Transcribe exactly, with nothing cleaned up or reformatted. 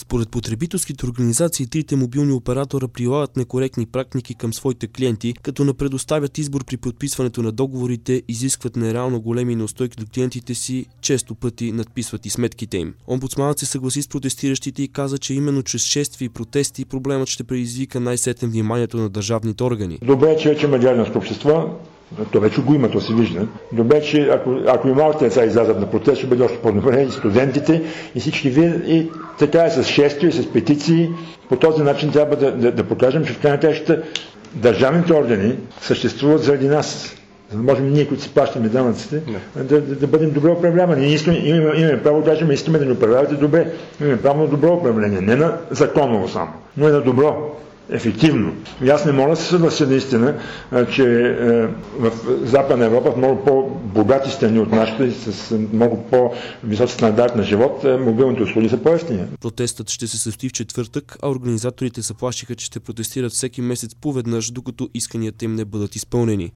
Според потребителските организации, трите мобилни оператора прилагат некоректни практики към своите клиенти, като не предоставят избор при подписването на договорите, изискват нереално големи неустойки до клиентите си, често пъти надписват и сметките им. Омбудсманът се съгласи с протестиращите и каза, че именно чрез шествия и протести проблемът ще предизвика най-сетне вниманието на държавните органи. Добре, че вече има гражданско общество. То вече го има, то се вижда. Добре, че ако, ако и малките деца излязат на протест, ще бъде още по-добре и студентите и всички вие. И така е с шествия и с петиции. По този начин трябва да, да, да покажем, че в крайна краща държавните органи съществуват заради нас. За да можем ние, които си плащаме данъците, да, да, да бъдем добре управлявани. Ние искаме, имаме, имаме право да кажем, искаме да ни управлявате добре. Имаме право на добро управление. Не на законово само, но и на добро. Ефективно. И аз не мога да се съглася наистина, че в Западна Европа, в много по-богати страни от нашите и с много по-висок стандарт на живот, мобилните услуги са по-евтини. Протестът ще се състои в четвъртък, а организаторите заплашиха, че ще протестират всеки месец поведнъж, докато исканията им не бъдат изпълнени.